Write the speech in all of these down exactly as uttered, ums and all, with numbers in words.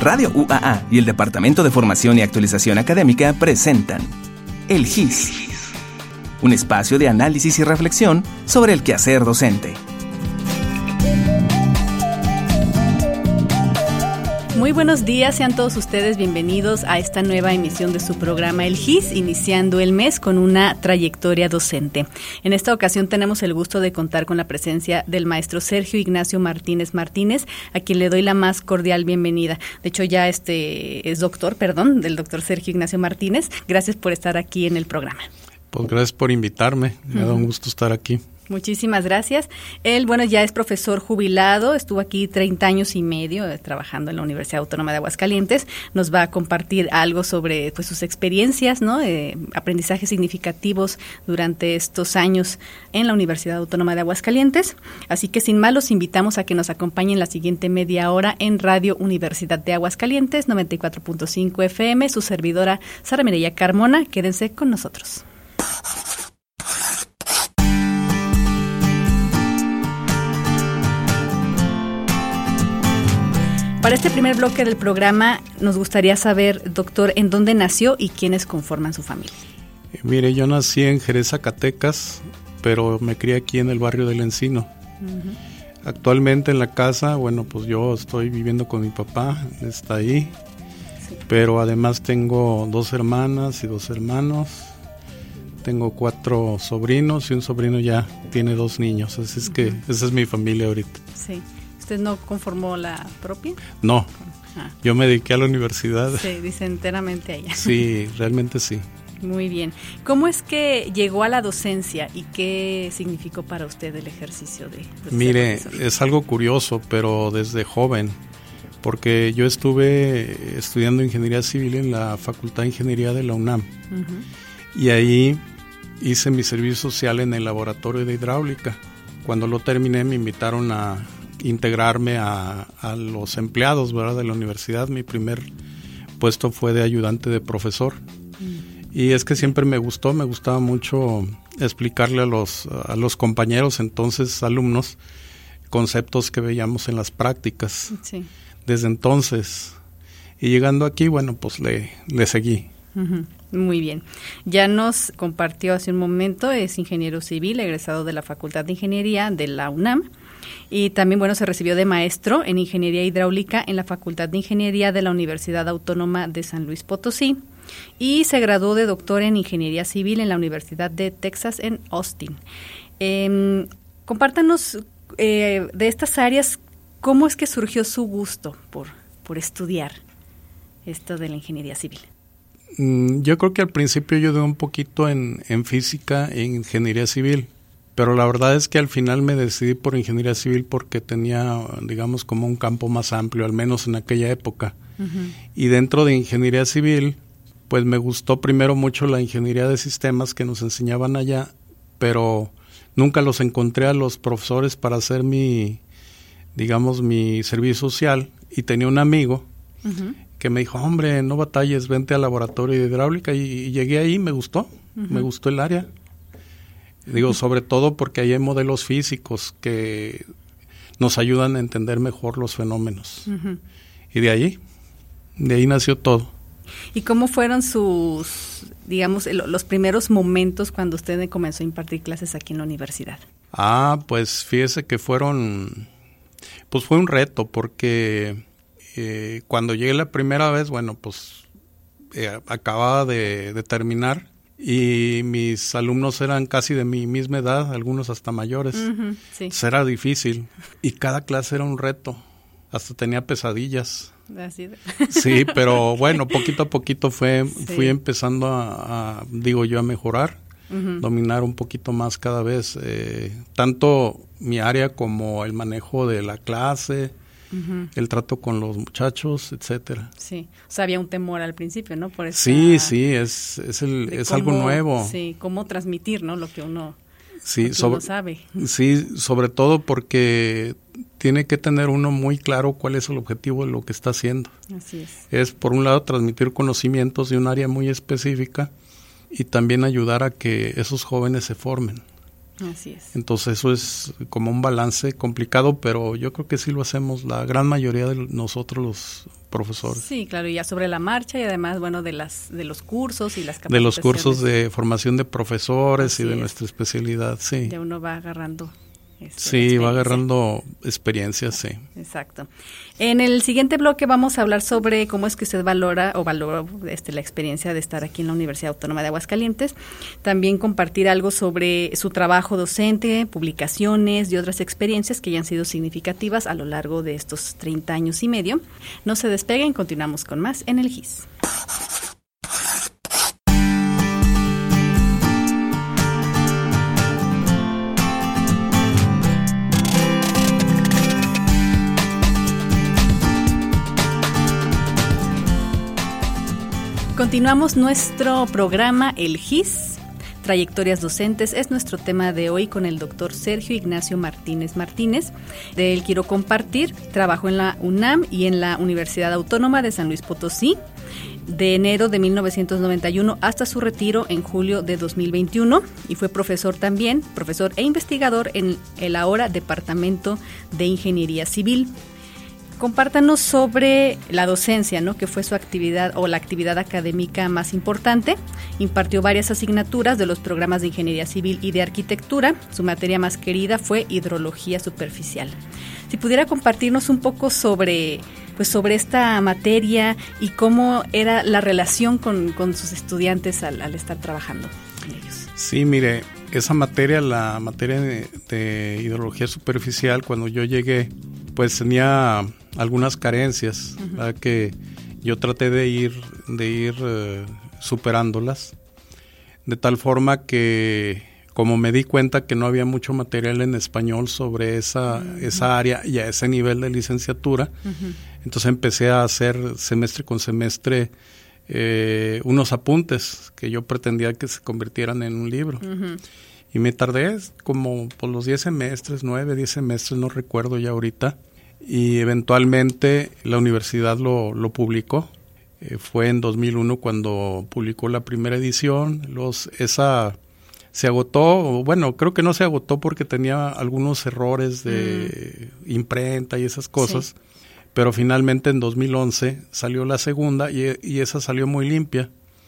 Radio U A A y el Departamento de Formación y Actualización Académica presentan El G I S, un espacio de análisis y reflexión sobre el quehacer docente. Muy buenos días, sean todos ustedes bienvenidos a esta nueva emisión de su programa El G I S, iniciando el mes con una trayectoria docente. En esta ocasión tenemos el gusto de contar con la presencia del maestro Sergio Ignacio Martínez Martínez, a quien le doy la más cordial bienvenida. De hecho, ya este es doctor, perdón, del doctor Sergio Ignacio Martínez. Gracias por estar aquí en el programa. Pues gracias por invitarme, me da un gusto estar aquí. Muchísimas gracias. Él, bueno, ya es profesor jubilado, estuvo aquí treinta años y medio eh, trabajando en la Universidad Autónoma de Aguascalientes. Nos va a compartir algo sobre pues, sus experiencias, ¿no? Eh, aprendizajes significativos durante estos años en la Universidad Autónoma de Aguascalientes. Así que sin más, los invitamos a que nos acompañen la siguiente media hora en Radio Universidad de Aguascalientes, noventa y cuatro punto cinco F M, su servidora Sara Mireya Carmona. Quédense con nosotros. Para este primer bloque del programa nos gustaría saber, doctor, en dónde nació y quiénes conforman su familia. Mire, yo nací en Jerez, Zacatecas, pero me crié aquí en el barrio del Encino. Uh-huh. Actualmente en la casa, bueno, pues yo estoy viviendo con mi papá, está ahí, sí. Pero además tengo dos hermanas y dos hermanos, tengo cuatro sobrinos y un sobrino ya tiene dos niños, así es uh-huh. que esa es mi familia ahorita. Sí. ¿Usted no conformó la propia? No, ah. yo me dediqué a la universidad. Sí, dice enteramente a ella. Sí, realmente sí. Muy bien. ¿Cómo es que llegó a la docencia y qué significó para usted el ejercicio de, de Mire, es algo curioso, pero desde joven, porque yo estuve estudiando Ingeniería Civil en la Facultad de Ingeniería de la UNAM, uh-huh. y ahí hice mi servicio social en el laboratorio de hidráulica. Cuando lo terminé me invitaron a integrarme a, a los empleados, ¿verdad?, de la universidad. Mi primer puesto fue de ayudante de profesor. Mm. Y es que siempre me gustó, me gustaba mucho explicarle a los, a los compañeros, entonces alumnos, conceptos que veíamos en las prácticas. Sí. Desde entonces. Y llegando aquí, bueno, pues le, le seguí. Uh-huh. Muy bien. Ya nos compartió hace un momento, es ingeniero civil, egresado de la Facultad de Ingeniería de la UNAM. Y también, bueno, se recibió de maestro en Ingeniería Hidráulica en la Facultad de Ingeniería de la Universidad Autónoma de San Luis Potosí y se graduó de doctor en Ingeniería Civil en la Universidad de Texas en Austin. Eh, compártanos eh, de estas áreas, ¿cómo es que surgió su gusto por, por estudiar esto de la Ingeniería Civil? Yo creo que al principio yo ayudé un poquito en, en física e Ingeniería Civil. Pero la verdad es que al final me decidí por Ingeniería Civil porque tenía, digamos, como un campo más amplio, al menos en aquella época. Uh-huh. Y dentro de Ingeniería Civil, pues me gustó primero mucho la Ingeniería de Sistemas que nos enseñaban allá, pero nunca los encontré a los profesores para hacer mi, digamos, mi servicio social. Y tenía un amigo uh-huh. que me dijo, hombre, no batalles, vente al laboratorio de hidráulica. Y, y llegué ahí, me gustó, uh-huh. me gustó el área. Digo, sobre todo porque ahí hay modelos físicos que nos ayudan a entender mejor los fenómenos. Uh-huh. Y de ahí, de ahí nació todo. ¿Y cómo fueron sus, digamos, los primeros momentos cuando usted comenzó a impartir clases aquí en la universidad? Ah, pues fíjese que fueron, pues fue un reto porque eh, cuando llegué la primera vez, bueno, pues eh, acababa de, de terminar. Y mis alumnos eran casi de mi misma edad, algunos hasta mayores. Uh-huh, sí. Entonces era difícil. Y cada clase era un reto. Hasta tenía pesadillas. Así de... Sí, pero bueno, poquito a poquito fue, sí. fui empezando a, a, digo yo, a mejorar, uh-huh. dominar un poquito más cada vez. Eh, tanto mi área como el manejo de la clase, uh-huh. el trato con los muchachos, etcétera. Sí, o sea, había un temor al principio, ¿no? Por esta, sí, sí, es es el es cómo, algo nuevo. Sí, cómo transmitir, ¿no? Lo que uno, sí, lo que sobre, uno sabe. Sí, sobre todo porque tiene que tener uno muy claro cuál es el objetivo de lo que está haciendo. Así es. Es, por un lado, transmitir conocimientos de un área muy específica y también ayudar a que esos jóvenes se formen. Así es. Entonces eso es como un balance complicado, pero yo creo que sí lo hacemos la gran mayoría de nosotros los profesores. Sí, claro, y ya sobre la marcha y además, bueno, de las de los cursos y las capacitaciones. De los cursos de formación de profesores Así y de es. nuestra especialidad, sí. Ya uno va agarrando este, Sí, va agarrando experiencia, sí. Exacto. En el siguiente bloque vamos a hablar sobre cómo es que usted valora o valora este, la experiencia de estar aquí en la Universidad Autónoma de Aguascalientes. También compartir algo sobre su trabajo docente, publicaciones y otras experiencias que hayan sido significativas a lo largo de estos treinta años y medio. No se despeguen, continuamos con más en el G I S. Continuamos nuestro programa El G I S, Trayectorias Docentes, es nuestro tema de hoy con el doctor Sergio Ignacio Martínez Martínez. De él quiero compartir, trabajó en la UNAM y en la Universidad Autónoma de San Luis Potosí, de enero de mil novecientos noventa y uno hasta su retiro en julio de dos mil veintiuno, y fue profesor también, profesor e investigador en el ahora Departamento de Ingeniería Civil. Compártanos sobre la docencia, ¿no?, que fue su actividad o la actividad académica más importante. Impartió varias asignaturas de los programas de Ingeniería Civil y de Arquitectura. Su materia más querida fue Hidrología Superficial. Si pudiera compartirnos un poco sobre, pues, sobre esta materia y cómo era la relación con, con sus estudiantes al, al estar trabajando en ellos. Sí, mire, esa materia, la materia de, de Hidrología Superficial, cuando yo llegué, pues tenía algunas carencias, uh-huh. ¿verdad? Que yo traté de ir de ir uh, superándolas, de tal forma que como me di cuenta que no había mucho material en español sobre esa uh-huh. esa área y a ese nivel de licenciatura, uh-huh. entonces empecé a hacer semestre con semestre eh, unos apuntes que yo pretendía que se convirtieran en un libro. Uh-huh. Y me tardé como por los diez semestres, nueve, diez semestres, no recuerdo ya ahorita. Y eventualmente la universidad lo, lo publicó. Eh, fue en dos mil uno cuando publicó la primera edición. Los, esa se agotó, bueno, creo que no se agotó porque tenía algunos errores de mm. imprenta y esas cosas. Sí. Pero finalmente en dos mil once salió la segunda y, y esa salió muy limpia.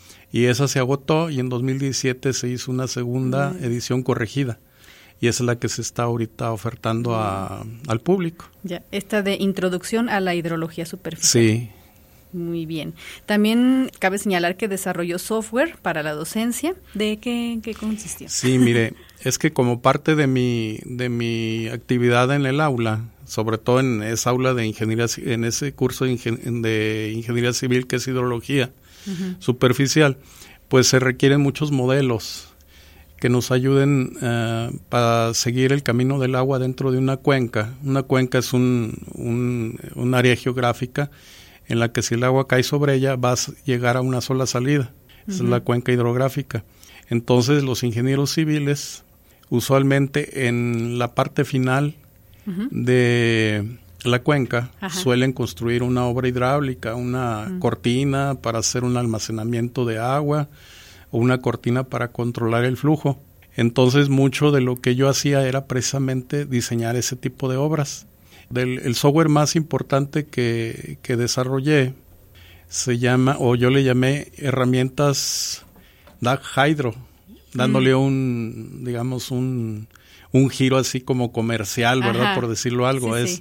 Y esa se agotó y en dos mil diecisiete se hizo una segunda mm. edición corregida. Y esa es la que se está ahorita ofertando a, al público. Ya, esta de Introducción a la Hidrología Superficial. Sí. Muy bien. También cabe señalar que desarrolló software para la docencia. ¿De qué, qué consistió? Sí, mire, es que como parte de mi de mi actividad en el aula, sobre todo en esa aula de ingeniería, en ese curso de, ingen, de ingeniería civil que es hidrología uh-huh. superficial, pues se requieren muchos modelos que nos ayuden uh, para seguir el camino del agua dentro de una cuenca. Una cuenca es un, un, un área geográfica en la que si el agua cae sobre ella va a llegar a una sola salida. Uh-huh. Esa es la cuenca hidrográfica. Entonces los ingenieros civiles usualmente en la parte final uh-huh. de la cuenca Ajá. suelen construir una obra hidráulica, una uh-huh. cortina para hacer un almacenamiento de agua, o una cortina para controlar el flujo. Entonces mucho de lo que yo hacía era precisamente diseñar ese tipo de obras. Del, el software más importante que, que desarrollé se llama, o yo le llamé herramientas D A G Hydro, dándole mm. un, digamos, un, un giro así como comercial, ¿verdad? Ajá. Por decirlo algo. Sí, es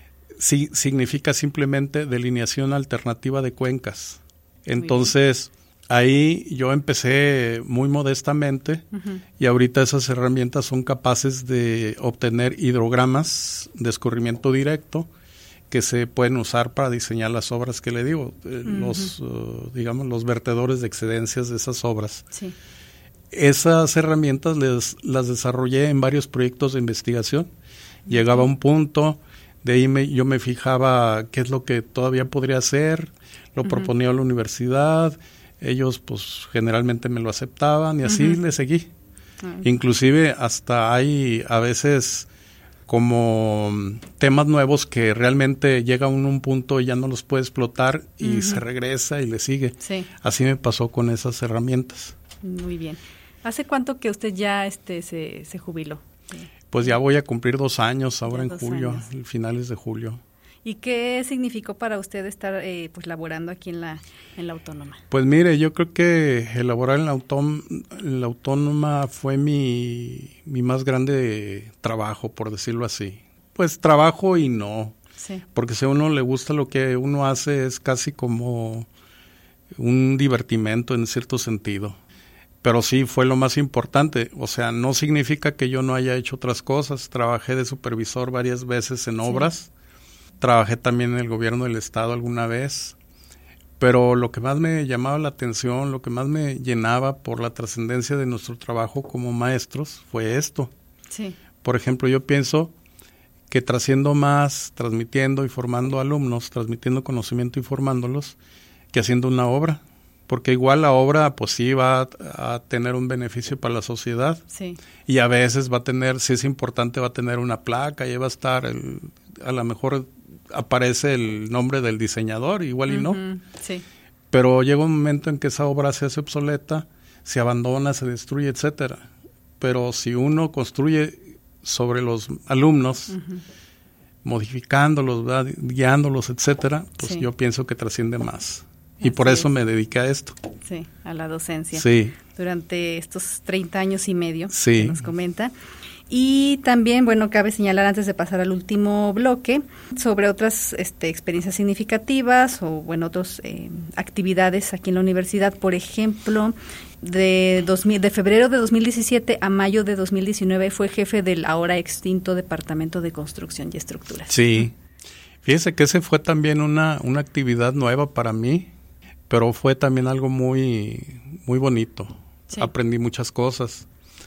sí. Sí, significa simplemente delineación alternativa de cuencas. Entonces ahí yo empecé muy modestamente uh-huh. y ahorita esas herramientas son capaces de obtener hidrogramas de escurrimiento directo que se pueden usar para diseñar las obras que le digo, eh, uh-huh. los, uh, digamos, los vertedores de excedencias de esas obras. Sí. Esas herramientas les, las desarrollé en varios proyectos de investigación. Uh-huh. Llegaba a un punto, de ahí me, yo me fijaba qué es lo que todavía podría hacer, lo uh-huh. proponía a la universidad. Ellos pues generalmente me lo aceptaban y así uh-huh. le seguí. Uh-huh. Inclusive hasta hay a veces como temas nuevos que realmente llega uno a un punto y ya no los puede explotar y uh-huh. se regresa y le sigue. Sí. Así me pasó con esas herramientas. Muy bien. ¿Hace cuánto que usted ya este se, se jubiló? Sí. Pues ya voy a cumplir dos años ahora Ya en dos julio, años. finales de julio. ¿Y qué significó para usted estar eh, pues laborando aquí en la en la Autónoma? Pues mire, yo creo que elaborar en la, autóm- en la Autónoma fue mi, mi más grande trabajo, por decirlo así. Pues trabajo y no, Sí. porque si a uno le gusta lo que uno hace es casi como un divertimento en cierto sentido. Pero sí fue lo más importante, o sea, no significa que yo no haya hecho otras cosas. Trabajé de supervisor varias veces en obras, sí. Trabajé también en el gobierno del estado alguna vez, pero lo que más me llamaba la atención, lo que más me llenaba por la trascendencia de nuestro trabajo como maestros fue esto. Sí. Por ejemplo, yo pienso que trasciendo más, transmitiendo y formando alumnos, transmitiendo conocimiento y formándolos, que haciendo una obra. Porque igual la obra, pues sí, va a, a tener un beneficio para la sociedad. Sí. Y a veces va a tener, si es importante, va a tener una placa y va a estar, el, a lo mejor aparece el nombre del diseñador, igual y Uh-huh. no. Sí. Pero llega un momento en que esa obra se hace obsoleta, se abandona, se destruye, etcétera. Pero si uno construye sobre los alumnos, uh-huh. modificándolos, ¿verdad? Guiándolos, etcétera, pues sí. Yo pienso que trasciende más. Y Así por eso es. Me dediqué a esto. Sí, a la docencia. Sí. Durante estos treinta años y medio sí. que nos comenta. Y también, bueno, cabe señalar antes de pasar al último bloque sobre otras este, experiencias significativas o, bueno, otras eh, actividades aquí en la universidad. Por ejemplo, de, dos mil, de febrero de dos mil diecisiete a mayo de dos mil diecinueve fue jefe del ahora extinto Departamento de Construcción y Estructuras. Sí. Fíjese que ese fue también una, una actividad nueva para mí, pero fue también algo muy, muy bonito. Sí. Aprendí muchas cosas.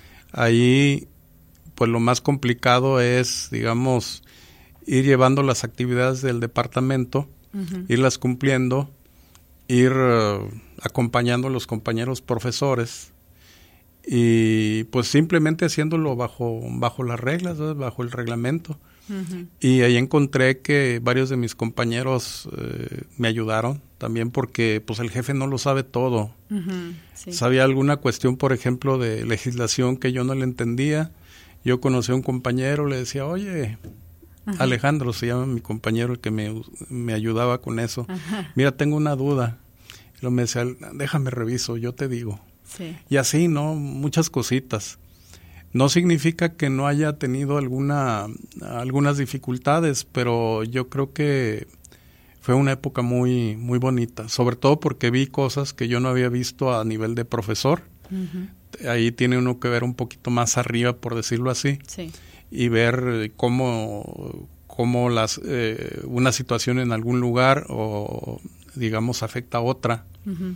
Ahí, pues lo más complicado es, digamos, ir llevando las actividades del departamento, uh-huh. irlas cumpliendo, ir uh, acompañando a los compañeros profesores y pues simplemente haciéndolo bajo, bajo las reglas, ¿sabes? Bajo el reglamento. Uh-huh. Y ahí encontré que varios de mis compañeros eh, me ayudaron también porque pues el jefe no lo sabe todo. Uh-huh. Sí. Sabía alguna cuestión, por ejemplo, de legislación que yo no le entendía. Yo conocí a un compañero, le decía, oye, uh-huh. Alejandro se llama mi compañero, el que me, me ayudaba con eso. Uh-huh. Mira, tengo una duda. Y luego me decía, déjame reviso, yo te digo. Sí. Y así, ¿no? Muchas cositas. No significa que no haya tenido alguna algunas dificultades, pero yo creo que fue una época muy muy bonita, sobre todo porque vi cosas que yo no había visto a nivel de profesor. Uh-huh. Ahí tiene uno que ver un poquito más arriba, por decirlo así, sí. y ver cómo, cómo las eh, una situación en algún lugar o digamos afecta a otra. Uh-huh.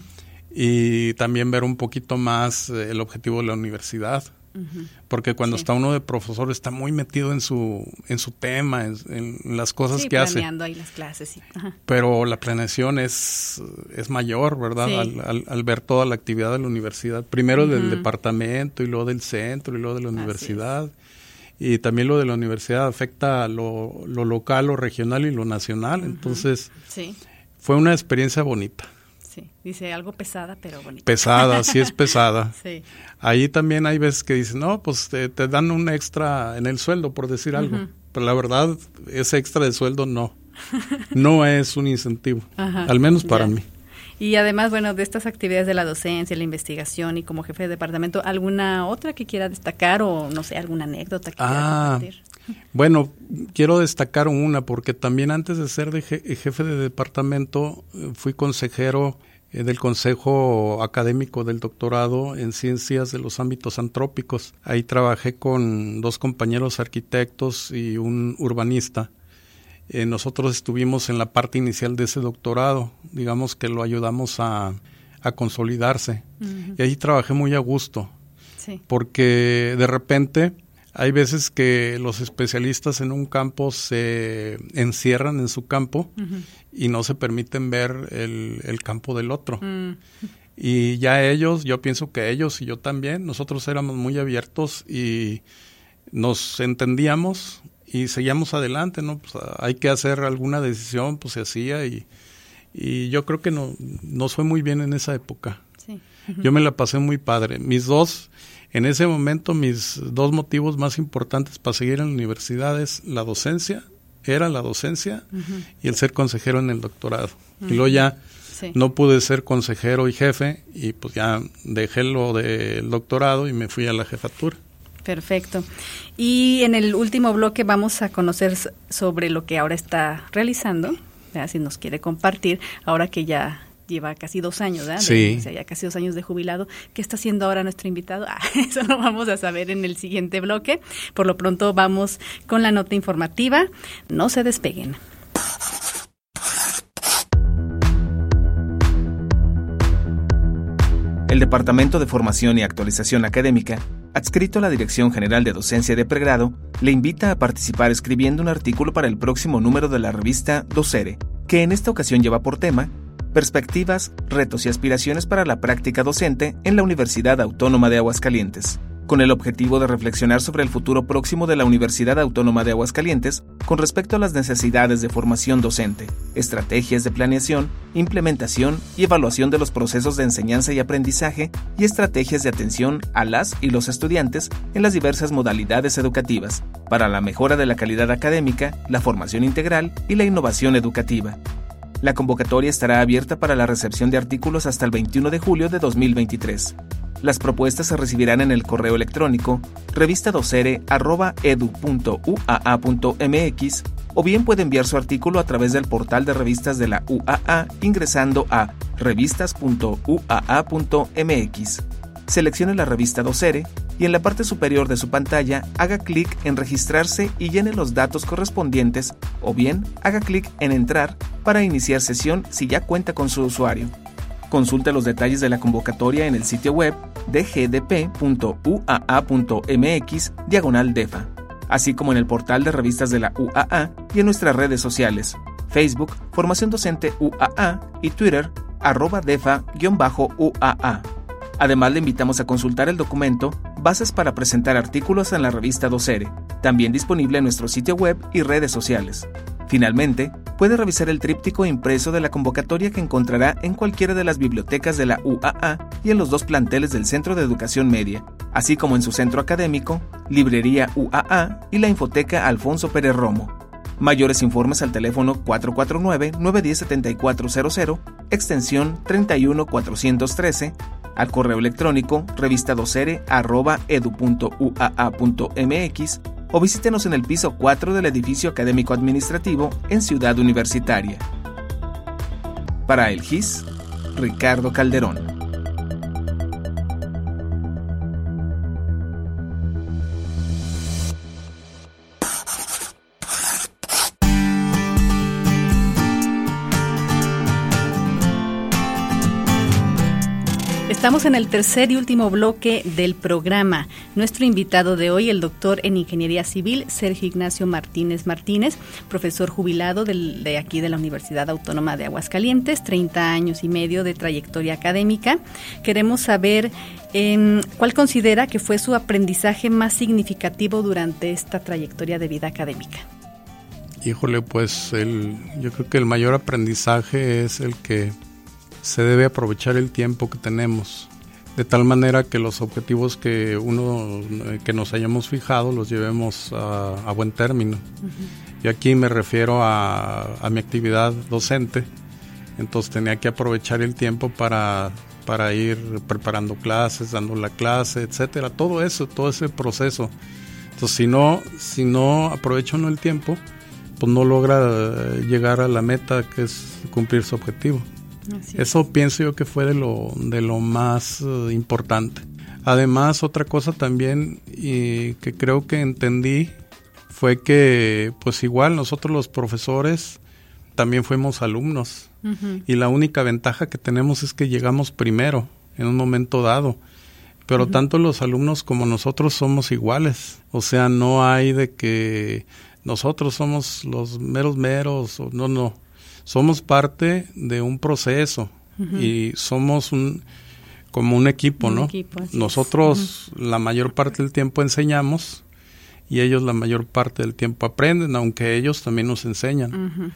Y también ver un poquito más eh, el objetivo de la universidad. Uh-huh. Porque cuando sí. está uno de profesor está muy metido en su en su tema, en, en las cosas sí, que hace. planeando ahí las clases. Sí. Pero la planeación es, es mayor, ¿verdad? Sí. Al, al, al ver toda la actividad de la universidad. Primero uh-huh. del departamento y luego del centro y luego de la universidad. Y también lo de la universidad afecta lo, lo local, lo regional y lo nacional. Uh-huh. Entonces sí. fue una experiencia bonita. Sí, dice algo pesada, pero bonita. Pesada, sí es pesada. Sí. Ahí también hay veces que dicen, no, pues te, te dan un extra en el sueldo, por decir uh-huh. algo. Pero la verdad, ese extra de sueldo no. No es un incentivo, uh-huh. al menos para ya. mí. Y además, bueno, de estas actividades de la docencia, la investigación y como jefe de departamento, ¿alguna otra que quiera destacar o, no sé, alguna anécdota que ah, quiera compartir? Bueno, quiero destacar una porque también antes de ser de je- jefe de departamento fui consejero eh, del Consejo Académico del Doctorado en Ciencias de los Ámbitos Antrópicos. Ahí trabajé con dos compañeros arquitectos y un urbanista. Eh, nosotros estuvimos en la parte inicial de ese doctorado, digamos que lo ayudamos a, a consolidarse. Uh-huh. Y ahí trabajé muy a gusto, sí. porque de repente hay veces que los especialistas en un campo se encierran en su campo uh-huh. y no se permiten ver el, el campo del otro. Uh-huh. Y ya ellos, yo pienso que ellos y yo también, nosotros éramos muy abiertos y nos entendíamos y seguíamos adelante, ¿no? Pues hay que hacer alguna decisión, pues se hacía y, y yo creo que no, nos fue muy bien en esa época. Sí. Uh-huh. Yo me la pasé muy padre. Mis dos, en ese momento, mis dos motivos más importantes para seguir en la universidad es la docencia, era la docencia uh-huh. y el ser consejero en el doctorado. Uh-huh. Y luego ya sí. no pude ser consejero y jefe y pues ya dejé lo del doctorado y me fui a la jefatura. Perfecto. Y en el último bloque vamos a conocer sobre lo que ahora está realizando, ¿verdad? Si nos quiere compartir, ahora que ya lleva casi dos años, ¿verdad? Sí. De, o sea, ya casi dos años de jubilado. ¿Qué está haciendo ahora nuestro invitado? Ah, eso lo vamos a saber en el siguiente bloque. Por lo pronto vamos con la nota informativa. No se despeguen. El Departamento de Formación y Actualización Académica, adscrito a la Dirección General de Docencia de Pregrado, le invita a participar escribiendo un artículo para el próximo número de la revista Docere, que en esta ocasión lleva por tema Perspectivas, retos y aspiraciones para la práctica docente en la Universidad Autónoma de Aguascalientes, con el objetivo de reflexionar sobre el futuro próximo de la Universidad Autónoma de Aguascalientes con respecto a las necesidades de formación docente, estrategias de planeación, implementación y evaluación de los procesos de enseñanza y aprendizaje y estrategias de atención a las y los estudiantes en las diversas modalidades educativas, para la mejora de la calidad académica, la formación integral y la innovación educativa. La convocatoria estará abierta para la recepción de artículos hasta el veintiuno de julio de dos mil veintitrés. Las propuestas se recibirán en el correo electrónico revistadocere arroba edu punto u a a punto m x o bien puede enviar su artículo a través del portal de revistas de la U A A ingresando a revistas punto u a a punto m x. Seleccione la revista Docere y en la parte superior de su pantalla haga clic en registrarse y llene los datos correspondientes o bien haga clic en entrar para iniciar sesión si ya cuenta con su usuario. Consulte los detalles de la convocatoria en el sitio web d g d p punto u a a punto m x diagonal defa, así como en el portal de revistas de la U A A y en nuestras redes sociales, Facebook, Formación Docente U A A y Twitter, arroba defa-U A A. Además, le invitamos a consultar el documento Bases para presentar artículos en la revista Docere, también disponible en nuestro sitio web y redes sociales. Finalmente, puede revisar el tríptico impreso de la convocatoria que encontrará en cualquiera de las bibliotecas de la U A A y en los dos planteles del Centro de Educación Media, así como en su centro académico, Librería U A A y la Infoteca Alfonso Pérez Romo. Mayores informes al teléfono cuatro cuatro nueve, nueve uno cero, siete cuatro cero cero, extensión treinta y uno cuatrocientos trece, al correo electrónico revistadocere arroba edu punto u a a punto m x o visítenos en el piso cuatro del edificio académico administrativo en Ciudad Universitaria. Para el G I S, Ricardo Calderón. Estamos en el tercer y último bloque del programa. Nuestro invitado de hoy, el doctor en Ingeniería Civil, Sergio Ignacio Martínez Martínez, profesor jubilado del, de aquí de la Universidad Autónoma de Aguascalientes, treinta años y medio de trayectoria académica. Queremos saber eh, cuál considera que fue su aprendizaje más significativo durante esta trayectoria de vida académica. Híjole, pues el, yo creo que el mayor aprendizaje es el que se debe aprovechar el tiempo que tenemos, de tal manera que los objetivos que uno que nos hayamos fijado los llevemos a, a buen término. Uh-huh. Y aquí me refiero a, a mi actividad docente, entonces tenía que aprovechar el tiempo para, para ir preparando clases, dando la clase, etcétera, todo eso, todo ese proceso. Entonces si no, si no aprovecha uno el tiempo, pues no logra llegar a la meta, que es cumplir su objetivo. Eso pienso yo que fue de lo de lo más uh, importante. Además, otra cosa también y que creo que entendí fue que pues igual nosotros los profesores también fuimos alumnos. Uh-huh. Y la única ventaja que tenemos es que llegamos primero en un momento dado. Pero uh-huh. tanto los alumnos como nosotros somos iguales. O sea, no hay de que nosotros somos los meros meros, o no, no. Somos parte de un proceso uh-huh. y somos un como un equipo, un ¿no? Equipo, Nosotros uh-huh. la mayor parte del tiempo enseñamos y ellos la mayor parte del tiempo aprenden, aunque ellos también nos enseñan. Uh-huh.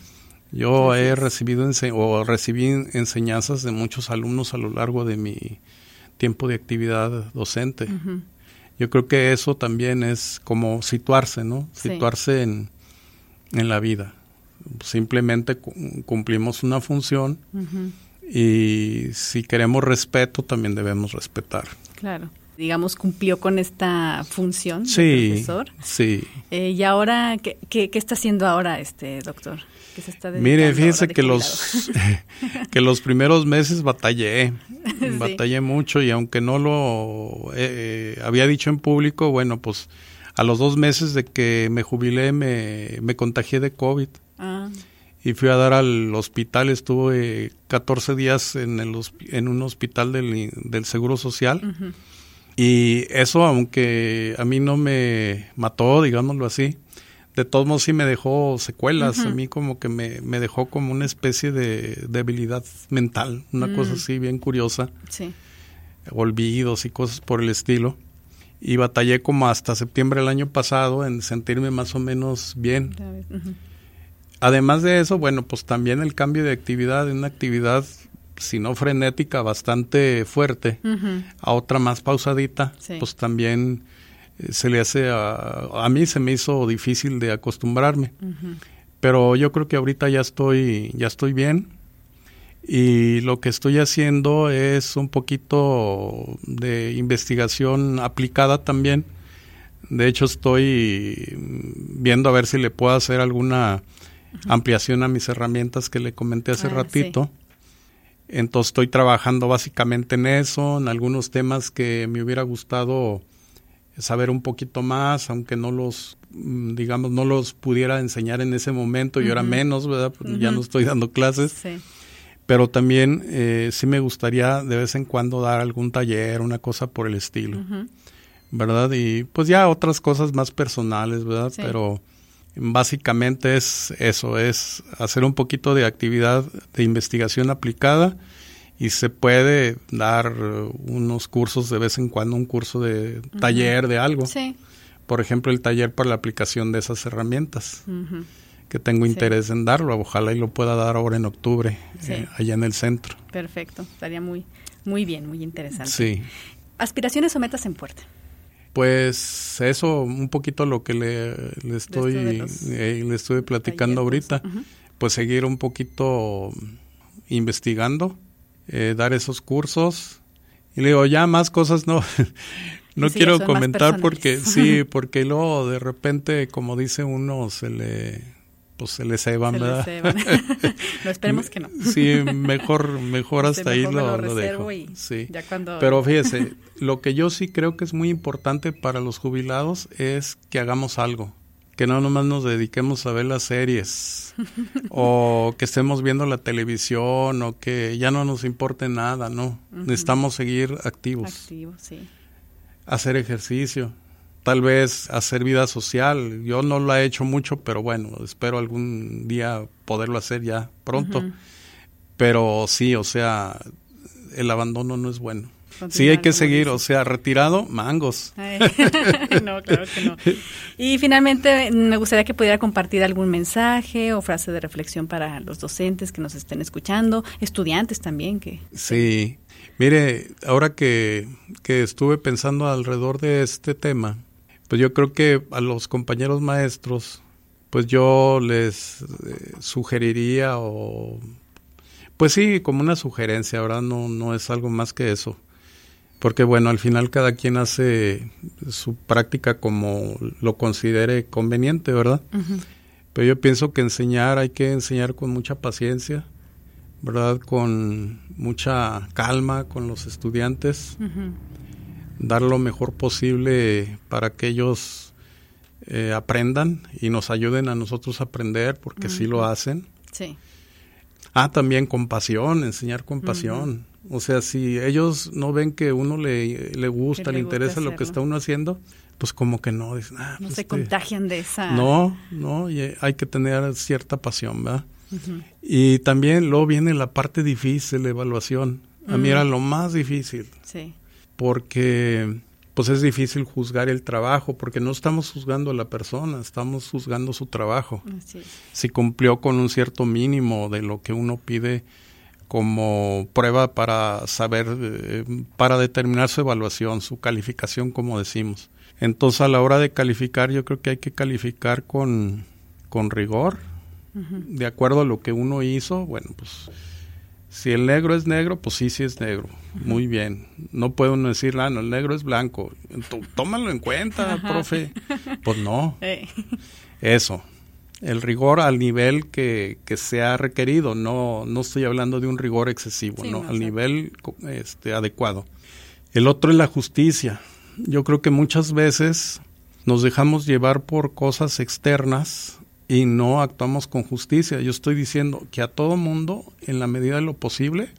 Yo así he es. recibido ense- o recibí enseñanzas de muchos alumnos a lo largo de mi tiempo de actividad docente. Uh-huh. Yo creo que eso también es como situarse, ¿no? Sí. Situarse en, en la vida. Simplemente cu- cumplimos una función uh-huh. y si queremos respeto, también debemos respetar. Claro. Digamos, cumplió con esta función sí, de profesor. Sí, eh, ¿Y ahora qué, qué, qué está haciendo ahora, este doctor? ¿Qué se está dedicando? Mire, fíjese de que los, que los primeros meses batallé, sí. batallé mucho y aunque no lo eh, había dicho en público, bueno, pues a los dos meses de que me jubilé me, me contagié de COVID. Ah. Y fui a dar al hospital, estuve catorce días en, el, en un hospital del, del Seguro Social. Uh-huh. Y eso, aunque a mí no me mató, digámoslo así, de todos modos sí me dejó secuelas. Uh-huh. A mí como que me, me dejó como una especie de debilidad mental, una uh-huh. cosa así bien curiosa. Sí. Olvidos y cosas por el estilo. Y batallé como hasta septiembre del año pasado en sentirme más o menos bien. Uh-huh. Además de eso, bueno, pues también el cambio de actividad, en una actividad, si no frenética, bastante fuerte, uh-huh. a otra más pausadita, sí. pues también eh, se le hace, a, a mí se me hizo difícil de acostumbrarme. Uh-huh. Pero yo creo que ahorita ya estoy, ya estoy bien y lo que estoy haciendo es un poquito de investigación aplicada también. De hecho, estoy viendo a ver si le puedo hacer alguna uh-huh. ampliación a mis herramientas que le comenté hace ah, ratito. Sí. Entonces estoy trabajando básicamente en eso, en algunos temas que me hubiera gustado saber un poquito más, aunque no los, digamos, no los pudiera enseñar en ese momento, uh-huh. y ahora menos, ¿verdad? Uh-huh. Ya no estoy dando clases. Sí. Pero también eh, sí me gustaría de vez en cuando dar algún taller, una cosa por el estilo, uh-huh. ¿verdad? Y pues ya otras cosas más personales, ¿verdad? Sí. Pero básicamente es eso, es hacer un poquito de actividad de investigación aplicada y se puede dar unos cursos de vez en cuando, un curso de uh-huh. taller de algo. Sí. Por ejemplo, el taller para la aplicación de esas herramientas, uh-huh. que tengo interés sí. en darlo. Ojalá y lo pueda dar ahora en octubre, sí. eh, allá en el centro. Perfecto, estaría muy, muy bien, muy interesante. Sí. ¿Aspiraciones o metas en puerta? Pues eso, un poquito lo que le, le estoy eh, le estoy platicando ahorita, uh-huh. pues seguir un poquito investigando, eh, dar esos cursos y le digo ya más cosas no no sí, quiero comentar porque sí, porque luego de repente como dice uno se le pues se le ceban, se ¿verdad? Le ceban. No, esperemos que no. Sí, mejor, mejor hasta sí, ahí mejor lo, lo, lo dejo. Y sí. Ya cuando... Pero fíjese, lo que yo sí creo que es muy importante para los jubilados es que hagamos algo. Que no nomás nos dediquemos a ver las series o que estemos viendo la televisión o que ya no nos importe nada, ¿no? Uh-huh. Necesitamos seguir activos. Activos, sí. Hacer ejercicio. Tal vez hacer vida social. Yo no lo he hecho mucho, pero bueno, espero algún día poderlo hacer ya pronto. Uh-huh. Pero sí, o sea, el abandono no es bueno. Continuar, sí hay que seguir, dices. O sea, retirado, mangos. No, claro que no. Y finalmente me gustaría que pudiera compartir algún mensaje o frase de reflexión para los docentes que nos estén escuchando, estudiantes también. que Sí, mire, ahora que, que estuve pensando alrededor de este tema, pues yo creo que a los compañeros maestros, pues yo les eh, sugeriría o, pues sí, como una sugerencia, ¿verdad? No, no es algo más que eso. Porque bueno, al final cada quien hace su práctica como lo considere conveniente, ¿verdad? Uh-huh. Pero yo pienso que enseñar, hay que enseñar con mucha paciencia, ¿verdad? Con mucha calma con los estudiantes. Uh-huh. Dar lo mejor posible para que ellos eh, aprendan y nos ayuden a nosotros a aprender, porque uh-huh. sí lo hacen. Sí. Ah, también compasión, enseñar compasión. Uh-huh. O sea, si ellos no ven que uno le, le gusta, le, le interesa gusta lo que está uno haciendo, pues como que no. Dicen, ah, no pues se este, contagian de esa... No, no, y hay que tener cierta pasión, ¿verdad? Uh-huh. Y también luego viene la parte difícil, la evaluación. A uh-huh. mí era lo más difícil. Sí. Porque pues es difícil juzgar el trabajo, porque no estamos juzgando a la persona, estamos juzgando su trabajo. Así es. Si cumplió con un cierto mínimo de lo que uno pide como prueba para saber, eh, para determinar su evaluación, su calificación, como decimos. Entonces, a la hora de calificar, yo creo que hay que calificar con, con rigor, uh-huh. de acuerdo a lo que uno hizo. Bueno, pues, si el negro es negro, pues sí, sí es negro. Uh-huh. Muy bien. No puede uno decir, ah, no, el negro es blanco. Tómalo en cuenta, uh-huh. profe. Pues no. Hey. Eso. El rigor al nivel que, que se ha requerido, no no estoy hablando de un rigor excesivo, sí, no, no al sé. nivel este, adecuado. El otro es la justicia. Yo creo que muchas veces nos dejamos llevar por cosas externas y no actuamos con justicia. Yo estoy diciendo que a todo mundo, en la medida de lo posible,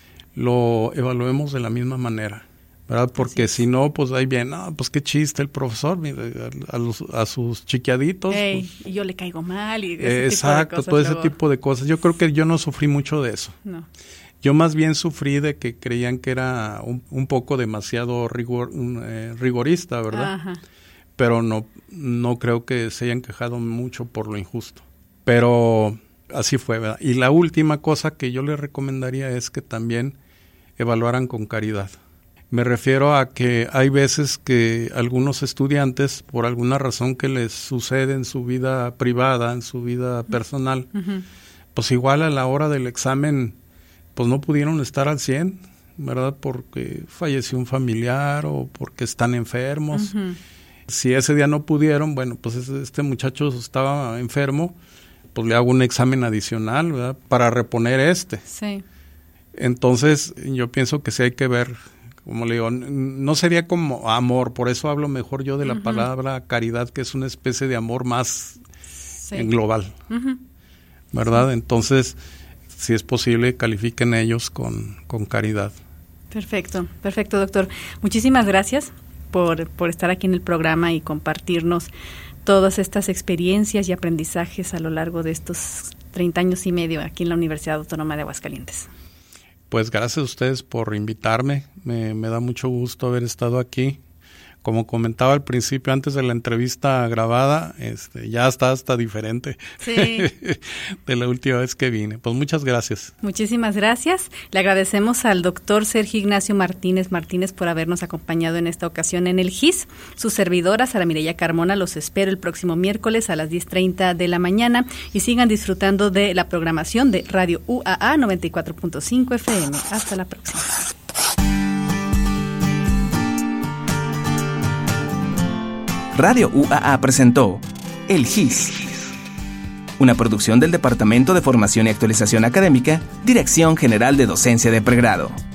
lo evaluemos de la misma manera, ¿verdad? Porque sí. si no, pues ahí viene, ah, pues qué chiste el profesor, a, a, los, a sus chiquiaditos. Hey, pues, y yo le caigo mal. Y ese exacto, tipo de cosas, todo ese luego. tipo de cosas. Yo creo que yo no sufrí mucho de eso. No. Yo más bien sufrí de que creían que era un, un poco demasiado rigor, un, eh, rigorista, ¿verdad? Ajá. Pero no, no creo que se hayan quejado mucho por lo injusto. Pero así fue, ¿verdad? Y la última cosa que yo les recomendaría es que también evaluaran con caridad. Me refiero a que hay veces que algunos estudiantes, por alguna razón que les sucede en su vida privada, en su vida personal, uh-huh. pues igual a la hora del examen, pues no pudieron estar al cien, ¿verdad? Porque falleció un familiar o porque están enfermos. Uh-huh. Si ese día no pudieron, bueno, pues este muchacho estaba enfermo, pues le hago un examen adicional, ¿verdad? Para reponer este. Sí. Entonces, yo pienso que sí hay que ver, como le digo, no sería como amor, por eso hablo mejor yo de la uh-huh. palabra caridad, que es una especie de amor más sí. en global, uh-huh. ¿verdad? Sí. Entonces, si es posible, califiquen ellos con, con caridad. Perfecto, perfecto, doctor. Muchísimas gracias por, por estar aquí en el programa y compartirnos todas estas experiencias y aprendizajes a lo largo de estos treinta años y medio aquí en la Universidad Autónoma de Aguascalientes. Pues gracias a ustedes por invitarme, me, me da mucho gusto haber estado aquí. Como comentaba al principio, antes de la entrevista grabada, este, ya está hasta diferente sí. de la última vez que vine. Pues muchas gracias. Muchísimas gracias. Le agradecemos al doctor Sergio Ignacio Martínez Martínez por habernos acompañado en esta ocasión en el G I S. Su servidora, Sara Mireya Carmona, los espero el próximo miércoles a las diez treinta de la mañana y sigan disfrutando de la programación de Radio U A A noventa y cuatro punto cinco F M. Hasta la próxima. Radio U A A presentó El G I S, una producción del Departamento de Formación y Actualización Académica, Dirección General de Docencia de Pregrado.